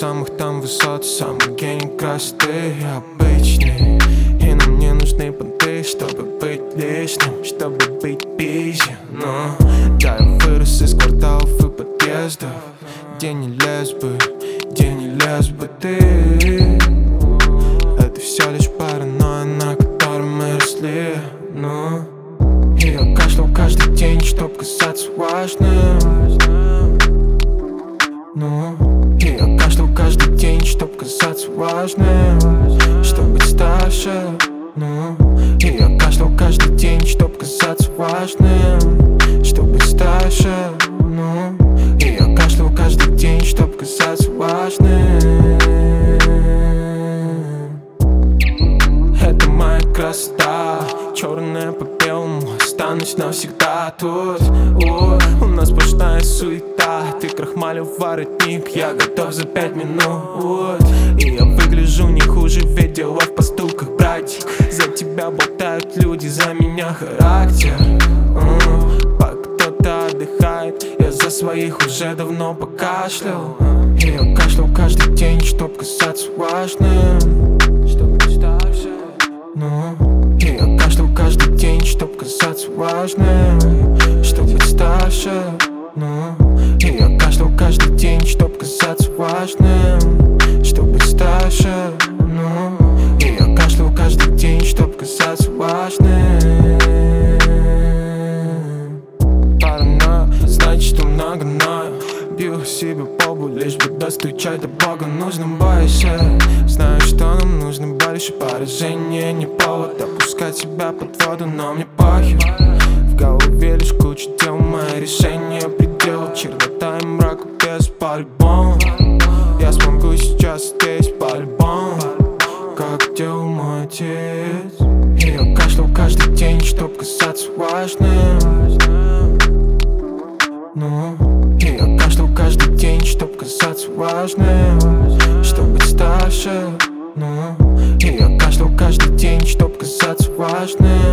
самых там высот, самый гений красоты обычный. И нам не нужны понты, чтобы быть лишним, чтобы быть пизже. Но да, я вырос из кварталов и подъездов, где не лез бы ты. Это все лишь паранойя, на которой мы росли. Ну, и я кашлял каждый день, чтоб казаться важным. Ну, и я кашлял каждый день, чтоб казаться важным, чтоб быть старше. Ну, и я кашлял каждый день, чтоб казаться важным, чтоб быть старше. Ну, и я кашлял каждый день, чтоб казаться важным. Это моя красота, черная по белому, останусь навсегда тут. У нас сплошная суета, ты крахмалил воротник, я готов за 5 минут. И я выгляжу не хуже, ведь дело в поступках, братик. За тебя болтают люди, за меня характер. Пока кто-то отдыхает, я за своих уже давно покашлял. И я кашлял каждый день, чтоб казаться важным, чтоб быть старше. Ну, и я кашлял каждый день, чтоб казаться важным, чтоб быть старше. Ну, и я кашлял каждый день, чтоб казаться важным, чтоб быть старше. Ну, и я кашлял каждый день, чтоб казаться важным. Паранойя, значит, что много ною. Бью себе по лбу, лишь бы достучать до Бога нужным больше. Знаю, что нам нужно больше, поражение не повод опускать себя под воду, но мне похер. В голове лишь куча дел, мои решения предел. Чернота и мрак без по-любому. Я смогу сейчас здесь по-любому, как делал мой отец. И я кашлял каждый день, чтоб казаться важным. Ну, и я кашлял каждый день, чтоб казаться важным, чтоб быть старше. Ну, и я кашлял каждый день, чтоб казаться важным,